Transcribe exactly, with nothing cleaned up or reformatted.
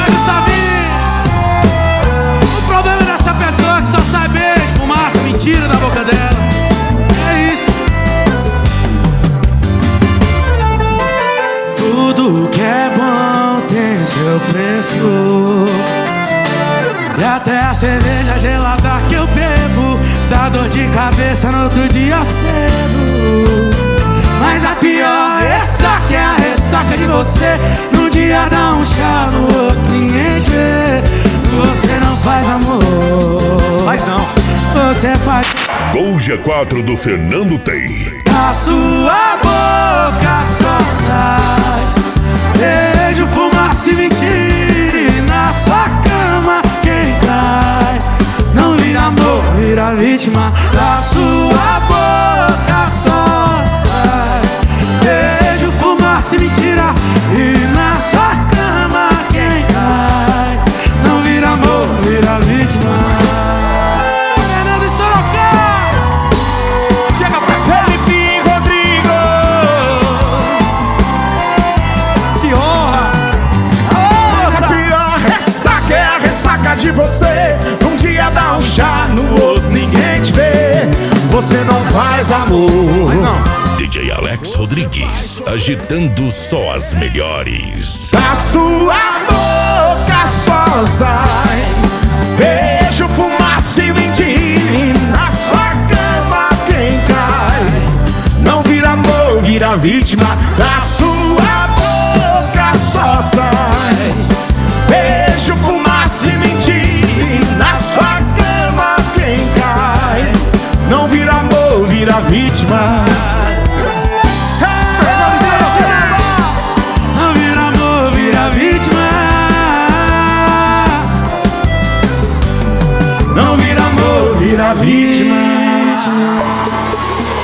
Vai, Gustavinho. O problema dessa pessoa é que só sai beijo, fumaça, mentira da boca dela. É isso. Tudo que é bom tem seu preço. E até a cerveja gelada que eu bebo dá dor de cabeça no outro dia cedo. Mas a pior ressaca é a ressaca de você. Num dia dá um chá, no outro ninguém te vê. Você não faz amor, Mas não. você faz. Gol G quatro do Fernando tem. Da sua boca só sai beijo, fumaça e mentira. E na sua cama quem cai não vira amor, vira vítima. Da sua boca só sai beijo, fumaça e mentira. E na sua cama quem cai não vira amor, vira vítima. Fernando e Sorocaba. Chega pra Felipe Rodrigo. Que honra. Mas a pior ressaca é a ressaca de você. Um dia dá um chá, no outro ninguém te vê. Você não faz amor. Mas não. D J Alex Rodrigues, agitando só as melhores. Da sua boca só sai beijo, fumaça e mentira. E na sua cama quem cai não vira amor, vira vítima. Da sua boca só sai beijo, fumaça e mentira. E na sua cama quem cai não vira amor, vira vítima. Não vira amor, vira vítima. Não vira amor, vira vítima.